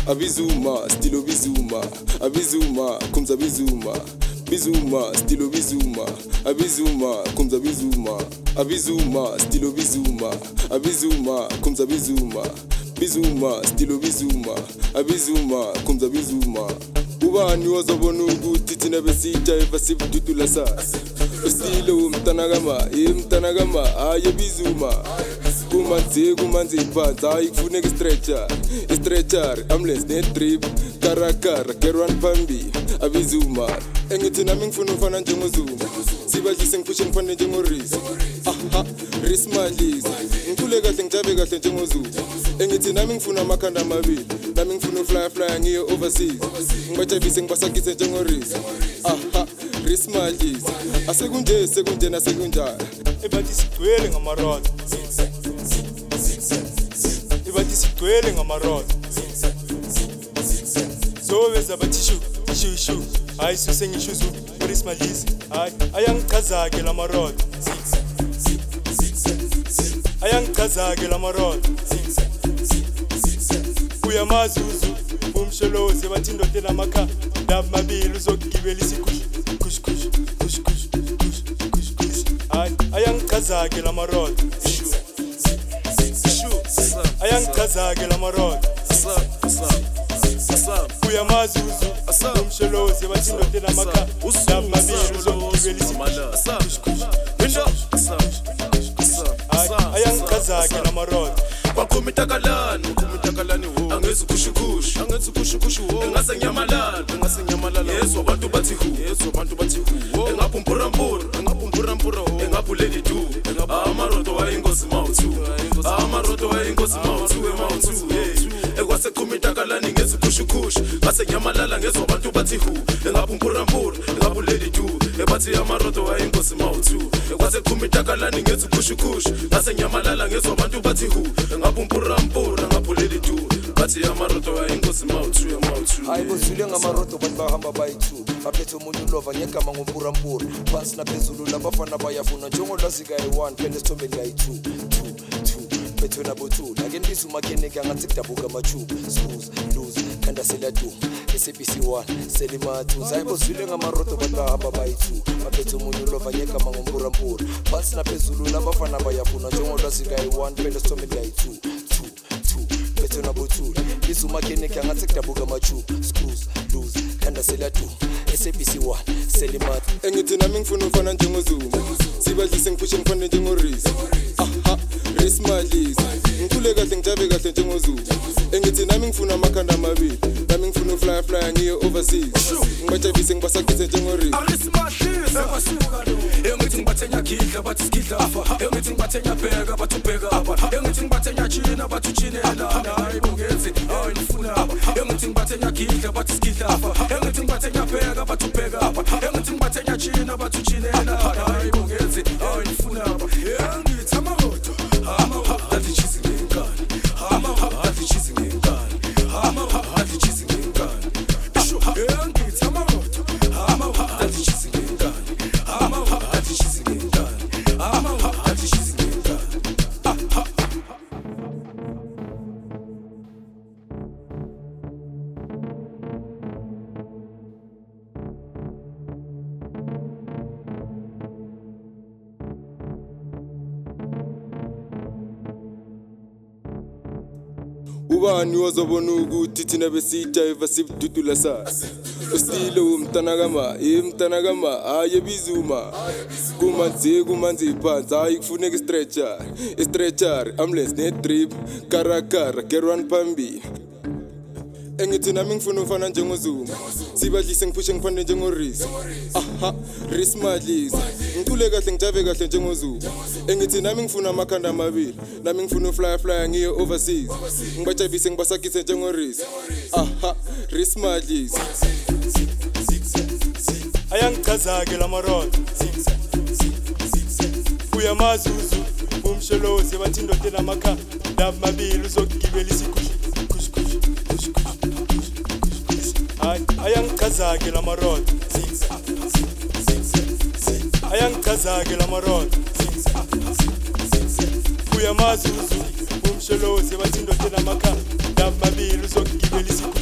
Abizuma, stilo bizuma. Abizuma, comes abizuma. Bizuma, stilo bizuma. Abizuma, comes abizuma. Abizuma, stilo bizuma. Abizuma, comes abizuma. Bizuma, stilo bizuma. Abizuma, comes abizuma. Ubani wazobona ukuthi thina besijayeva sibududula sasa. Stilo mtanagama aye bizuma. Kumanzi iphansi hayi kufuneka stretcher ambulance ne-drip karakara gerwan phambili abizuma engithi nami ngifuna ufana njengozuma sibadlise ngiphushe ngifane njengorisi Ris madlisa ngicule kahle ngijabe kahle njengozuma engithi nami ngifuna amakhanda amabili nami ngifuna ufly ngiye overseas ngibajabise ngibasakise njengorisi Ris madlisa asekunje nasekunjani ebathi sigcwele ngamarota ebathi sigcwele ngamarota zobeza bathi shu hayi susengishuzu Ris madlisa hayi ayangichaza-ke lamarota ayangichaza-ke lamarota uyamazuzu umsholozi bathi indoda enamakha ndaba mabili uzogibela isikhushu hayi ayangichaza-ke lamarota ayangichaza-ke lamarota uyamazuzu umsholozi bathi indoda enamakha ndaba mabili uzogibela isikhushu ayangichaza-ke lamarota Bakhumitakalani angezi kushukushu engase nyamalala yeso bantu bathi hu engaphumpura engapuleli du amaroto wayingozi mawuthu ekwase khumitakalani ngezi kushukushu ngase nyamalala ngezo bantu bathi hu engaphumpura engapuleli du ebathi amaroto wayingozi mawuthu ekwase khumitakalani ngezi kushukushu ngase nyamalala ngezo bantu bathi hu engaphumpura engapuleli du bathi amaroto wayingozi mawuthu hayi bozule ngamaroto bathi bahamba bayi-2 baphethe umuntu ulova ngegama ngompurampura phansi naphezulu labafana bayafuna njengolwazi kayi-1 phela esithombeni kayi-2 phethwe nabo-2 ake ndiza umakhenika ngathi kudabuka amachuba scuze lose khanda seladuma SABC1 selimathu hayi bozule ngamaroto bathi bahamba bayi-2 baphethe umuntu ulova ngegama ngompurampura phansi naphezulu labafana bayafuna njengolwazi kayi-1 phela esithombeni kayi-2 phethwe nabo-2 ndiza umakhenika ngathi kudabuka amachuba scuze lose khanda seladuma SABC1 selimathu engithi nami ngifuna ufana njengozuma sibadlise ngiphushe ngifane njengorisi Ris madlisa ngicule kahle ngijabe kahle njengozuma engithi nami ngifuna amakhanda amabili nami ngifuna ufly ngiye overseas ngibajabise ngibasakise njengorisi engithi ngibathenya khidla bathi skidla engithi ngibathenya bheka bathi ubheka engithi ngibathenya china bathi uchinela hayi bongezi hayi ngifuna engithi ngibathenya khidla bathi skidla engithi ngibathenya bheka bathi ubheka engithi ngibathenya china bathi uchinela hayi bongezi hayi ngifuna engithi amaroto athi chisi ngengane athi chisi ngengane athi chisi ngengane engithi amaroto athi chisi ngengane athi chisi ngengane athi chisi ngengane Ubani wazobona ukuthi thina besijayeva sibududula sasa Stilo mtanagama aye bizuma kumanzi iphansi hayi kufuneka stretcher ambulance ne-drip karakara gerwan phambili engithi nami ngifuna ufana njengozuma sibadlise ngiphushe ngifane njengorisi Ris madlisa ngicule kahle ngijabe kahle njengozuma engithi nami ngifuna amakhanda amabili nami ngifuna ufly ngiye overseas ngibajabise ngibasakise njengorisi Ris madlisa ayangichaza-ke lamarota uyamazuzu umsholozi bathi indoda enamakha ndaba mabili uzogibela isikhushu hayi ayangichaza-ke lamarota ayangichaza-ke lamarota uyamazuzu umsholozi bathi indoda enamakha ndaba mabili uzogibela isikhushu